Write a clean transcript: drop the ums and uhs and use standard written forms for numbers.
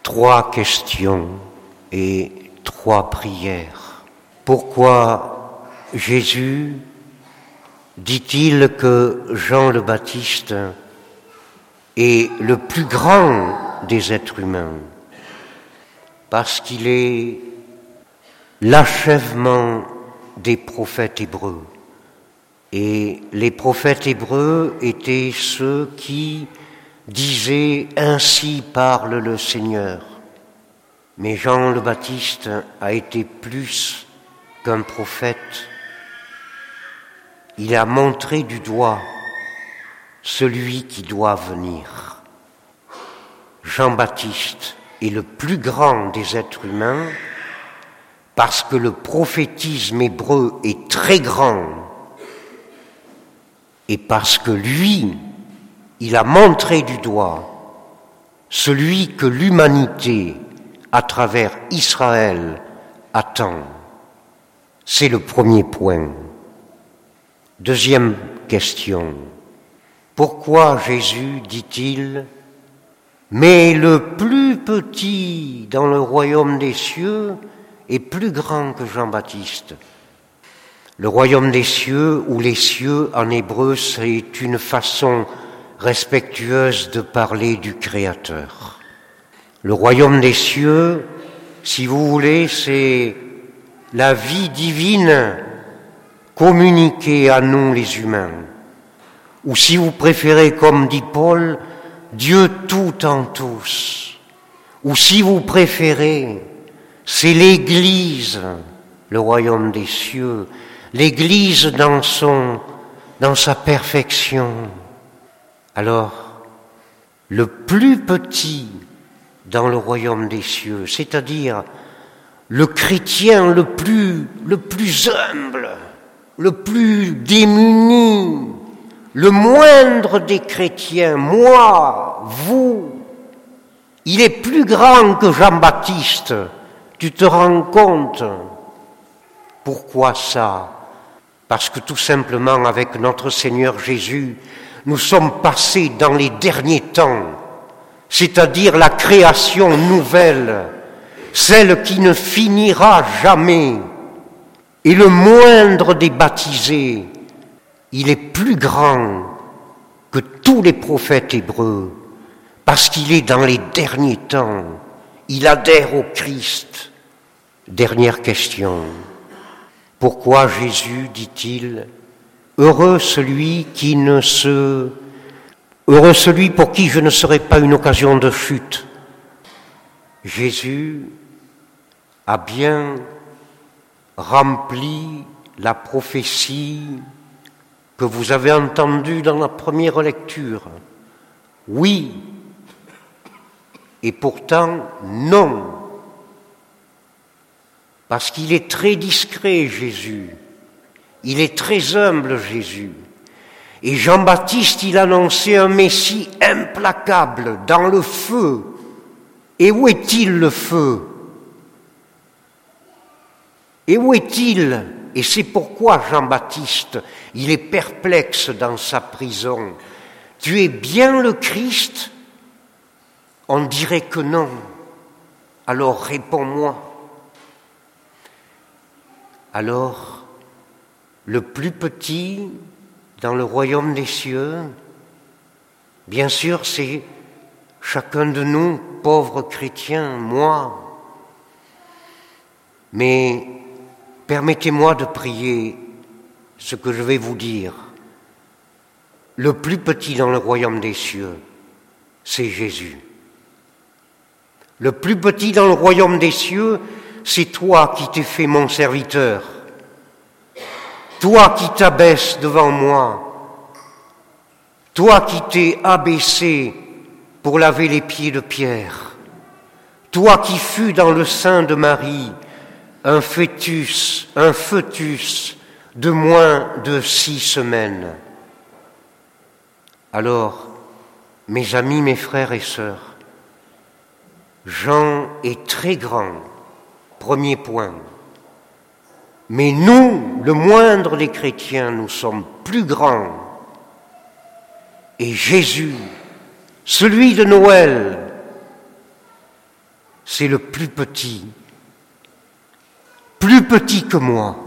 3 questions et 3 prières. Pourquoi Jésus dit-il que Jean le Baptiste est le plus grand des êtres humains? Parce qu'il est l'achèvement des prophètes hébreux. Et les prophètes hébreux étaient ceux qui disaient « Ainsi parle le Seigneur ». Mais Jean le Baptiste a été plus qu'un prophète. Il a montré du doigt celui qui doit venir. Jean-Baptiste est le plus grand des êtres humains parce que le prophétisme hébreu est très grand et parce que lui, il a montré du doigt celui que l'humanité, à travers Israël, attend. C'est le premier point. Deuxième question. Pourquoi Jésus dit-il « Mais le plus petit dans le royaume des cieux est plus grand que Jean-Baptiste ». Le royaume des cieux, ou les cieux en hébreu, c'est une façon respectueuse de parler du Créateur. Le royaume des cieux, si vous voulez, c'est la vie divine communiquée à nous les humains. Ou si vous préférez, comme dit Paul, Dieu tout en tous. Ou si vous préférez, c'est l'Église, le royaume des cieux, l'Église dans sa perfection. Alors, le plus petit dans le royaume des cieux, c'est-à-dire le chrétien le plus humble, le plus démuni, le moindre des chrétiens, moi, vous, il est plus grand que Jean-Baptiste. Tu te rends compte? Pourquoi ça? Parce que tout simplement, avec notre Seigneur Jésus, nous sommes passés dans les derniers temps, c'est-à-dire la création nouvelle, celle qui ne finira jamais. Et le moindre des baptisés, il est plus grand que tous les prophètes hébreux, parce qu'il est dans les derniers temps. Il adhère au Christ. Dernière question. Pourquoi Jésus dit-il « Heureux celui pour qui je ne serai pas une occasion de chute ». Jésus a bien rempli la prophétie que vous avez entendue dans la première lecture. Oui, et pourtant non. Parce qu'il est très discret, Jésus. Il est très humble, Jésus. Et Jean-Baptiste, il annonçait un Messie implacable, dans le feu. Et où est-il, le feu? Et où est-il? Et c'est pourquoi Jean-Baptiste, il est perplexe dans sa prison. Tu es bien le Christ? On dirait que non. Alors réponds-moi. Alors, le plus petit dans le royaume des cieux, bien sûr, c'est chacun de nous, pauvres chrétiens, moi. Mais permettez-moi de prier ce que je vais vous dire. Le plus petit dans le royaume des cieux, c'est Jésus. Le plus petit dans le royaume des cieux, c'est toi qui t'es fait mon serviteur, toi qui t'abaisses devant moi, toi qui t'es abaissé pour laver les pieds de Pierre, toi qui fus dans le sein de Marie un fœtus de moins de 6 semaines. Alors, mes amis, mes frères et sœurs, Jean est très grand. Premier point. Mais nous, le moindre des chrétiens, nous sommes plus grands. Et Jésus, celui de Noël, c'est le plus petit que moi.